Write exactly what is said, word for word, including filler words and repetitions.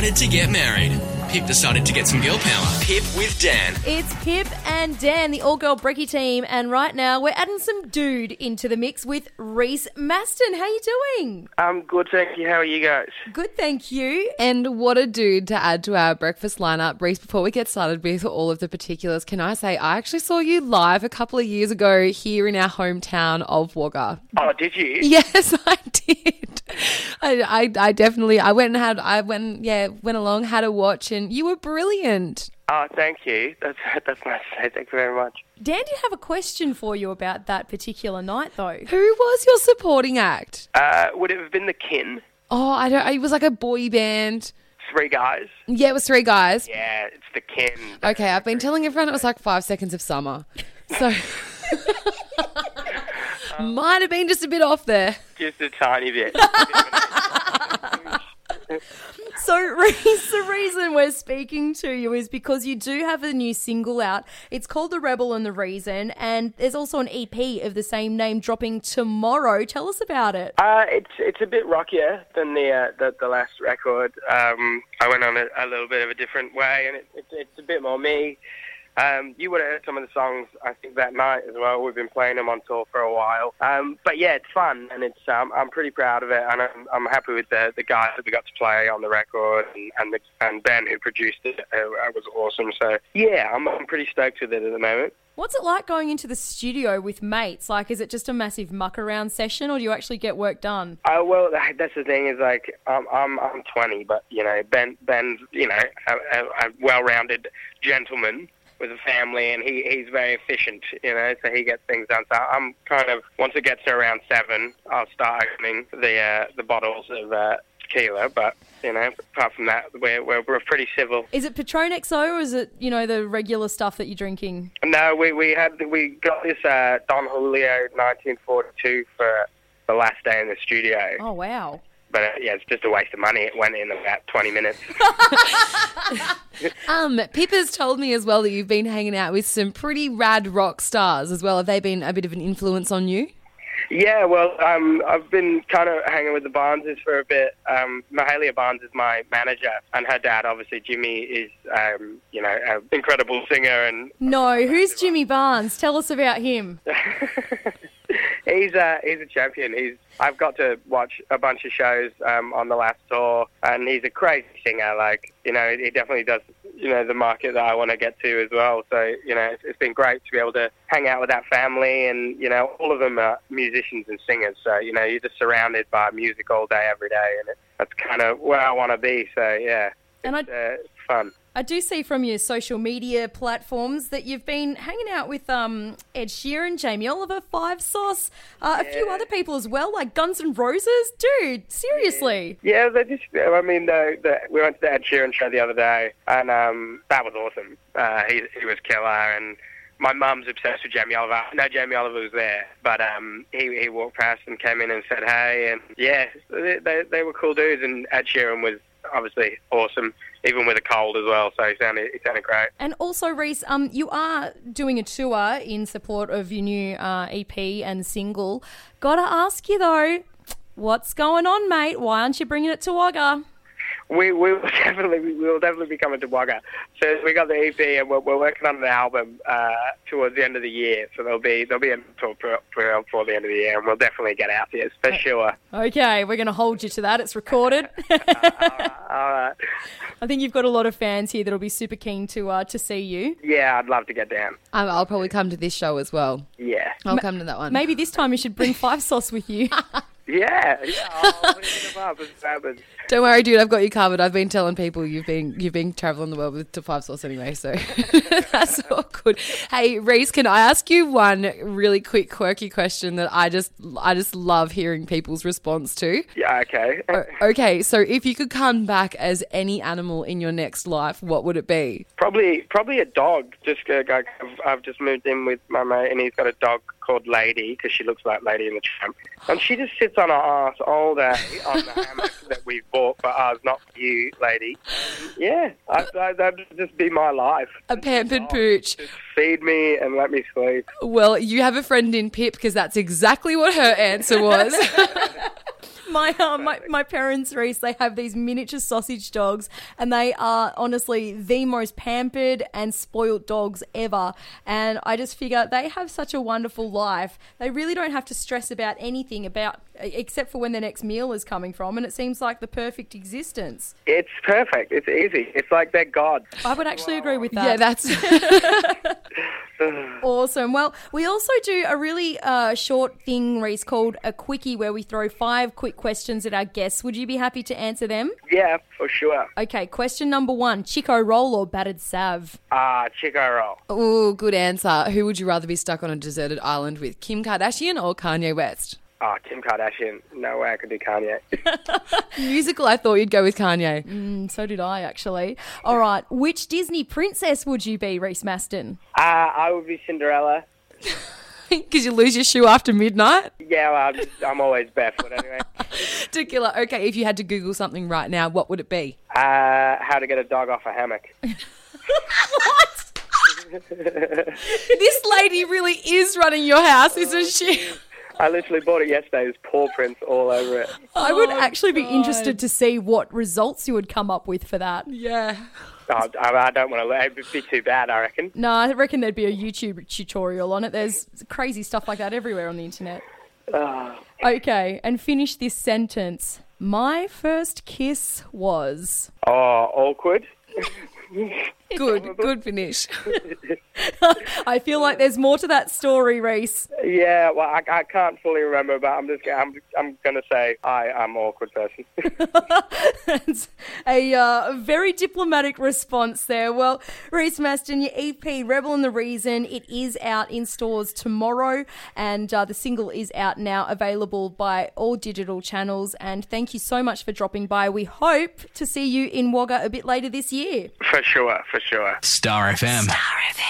decided to get married. Pip decided to get some girl power. Pip with Dan. It's Pip and Dan, the all-girl brekkie team, and right now we're adding some dude into the mix with Reese Maston. How you doing? I'm good, thank you. How are you guys? Good, thank you. And what a dude to add to our breakfast lineup. Reese, before we get started with all of the particulars, can I say I actually saw you live a couple of years ago here in our hometown of Wagga. Oh, did you? Yes, I did. I, I, I definitely, I went and had, I went, yeah, went along, had a watch, and you were brilliant. Oh, thank you. That's that's nice to say. Thank you very much. Dan did have a question for you about that particular night, though. Who was your supporting act? Uh, would it have been the Kin? Oh, I don't. It was like a boy band. Three guys? Yeah, it was three guys. Yeah, it's the Kin. Okay, I've been telling everyone it was like five seconds of summer. So might have been just a bit off there. Just a tiny bit. So, Reese, the reason we're speaking to you is because you do have a new single out. It's called The Rebel and the Reason, and there's also an E P of the same name dropping tomorrow. Tell us about it. Uh, it's it's a bit rockier than the uh, the, the last record. Um, I went on a, a little bit of a different way, and it, it, it's a bit more me. Um, you would have heard some of the songs, I think, that night as well. We've been playing them on tour for a while. Um, but yeah, it's fun, and it's um, I'm pretty proud of it, and I'm, I'm happy with the, the guys that we got to play on the record, and and, the, and Ben, who produced it. It, it was awesome. So yeah, I'm, I'm pretty stoked with it at the moment. What's it like going into the studio with mates? Like, is it just a massive muck around session, or do you actually get work done? Uh, well, that's the thing is, like, I'm I'm, I'm twenty, but, you know, Ben Ben's, you know, a, a, a well-rounded gentleman with a family, and he, he's very efficient, you know, so he gets things done. So I'm kind of, once it gets to around seven, I'll start opening the uh, the bottles of uh, tequila, but, you know, apart from that, we're, we're, we're pretty civil. Is it Patron X O, or is it, you know, the regular stuff that you're drinking? No, we, we had, we got this uh, Don Julio nineteen forty-two for the last day in the studio. Oh, wow. But, uh, yeah, it's just a waste of money. It went in about twenty minutes. um, Pip has told me as well that you've been hanging out with some pretty rad rock stars as well. Have they been a bit of an influence on you? Yeah, well, um, I've been kind of hanging with the Barneses for a bit. Um, Mahalia Barnes is my manager, and her dad, obviously, Jimmy, is, um, you know, an incredible singer. And No, who's Jimmy Barnes? Tell us about him. He's a, he's a champion. He's I've got to watch a bunch of shows um, on the last tour, and he's a crazy singer. Like, you know, he definitely does, you know, the market that I want to get to as well. So, you know, it's, it's been great to be able to hang out with that family, and, you know, all of them are musicians and singers. So, you know, you're just surrounded by music all day, every day, and it, that's kind of where I want to be. So, yeah, and it's, I, uh, it's fun. I do see from your social media platforms that you've been hanging out with um, Ed Sheeran, Jamie Oliver, Five Sauce, uh, yeah. a few other people as well, like Guns N' Roses. Dude, seriously. Yeah, they just, I mean, the, the, we went to the Ed Sheeran show the other day, and um, that was awesome. Uh, he, he was killer, and my mum's obsessed with Jamie Oliver. I know Jamie Oliver was there, but um, he, he walked past and came in and said hey, and yeah, they, they, they were cool dudes, and Ed Sheeran was obviously awesome, even with a cold as well, so he sounded, he sounded great. And also, Reese, um, you are doing a tour in support of your new uh, E P and single. Gotta ask you, though, what's going on, mate? Why aren't you bringing it to Wagga? We we will definitely we will definitely be coming to Wagga. So we got the E P, and we're, we're working on an album uh, towards the end of the year. So there'll be there'll be a tour for, for the end of the year, and we'll definitely get out there for sure. Okay, we're going to hold you to that. It's recorded. uh, all right, all right. I think you've got a lot of fans here that'll be super keen to uh, to see you. Yeah, I'd love to get down. Um, I'll probably come to this show as well. Yeah, I'll Ma- come to that one. Maybe this time you should bring Five Sauce with you. Yeah, yeah. I'll bring them up. It's happened. Don't worry, dude. I've got you covered. I've been telling people you've been you've been traveling the world with to Five Sauce anyway, so that's all good. Hey, Reese, can I ask you one really quick, quirky question that I just I just love hearing people's response to? Yeah. Okay. O- okay. So, if you could come back as any animal in your next life, what would it be? Probably, probably a dog. Just uh, I've, I've just moved in with my mate, and he's got a dog called Lady, because she looks like Lady in the Tramp, and she just sits on her ass all day on the hammock that we bought for us, not for you, Lady. Yeah, I, I, that'd just be my life. A pampered pooch. Just feed me and let me sleep. Well, you have a friend in Pip, because that's exactly what her answer was. My, uh, my my parents, Reese, they have these miniature sausage dogs, and they are honestly the most pampered and spoilt dogs ever. And I just figure they have such a wonderful life. They really don't have to stress about anything about except for when their next meal is coming from, and it seems like the perfect existence. It's perfect. It's easy. It's like they're gods. I would actually agree with that. Yeah, that's awesome. Well, we also do a really uh, short thing, Reese, called a quickie, where we throw five quick questions at our guests. Would you be happy to answer them? Yeah, for sure. Okay, question number one, Chico roll or battered sav? Ah, Chico roll. oh, good answer. Who would you rather be stuck on a deserted island with, Kim Kardashian or Kanye West? Ah, Kim Kardashian. No way I could do Kanye. Musical, I thought you'd go with Kanye. Mm, so did I, actually. All right, which Disney princess would you be, Reese Maston? Ah, I would be Cinderella. Because you lose your shoe after midnight? Yeah, well, I'm, just, I'm always barefoot anyway. Tequila. Okay, if you had to Google something right now, what would it be? Uh, how to get a dog off a hammock. What? This lady really is running your house, isn't she? I literally bought it yesterday. There's paw prints all over it. I would Oh, actually be God. interested to see what results you would come up with for that. Yeah. Oh, I, I don't want to. It would be too bad, I reckon. No, I reckon there'd be a YouTube tutorial on it. There's crazy stuff like that everywhere on the internet. Oh, Okay, and finish this sentence. My first kiss was... oh awkward. Good, good finish. I feel like there's more to that story, Reese. Yeah, well, I, I can't fully remember, but I'm just I'm I'm gonna say I am an awkward person. That's a uh, very diplomatic response there. Well, Reese Maston, your E P, Rebel and the Reason, it is out in stores tomorrow, and uh, the single is out now, available by all digital channels. And thank you so much for dropping by. We hope to see you in Wagga a bit later this year. For sure, for sure. Star F M. Star F M.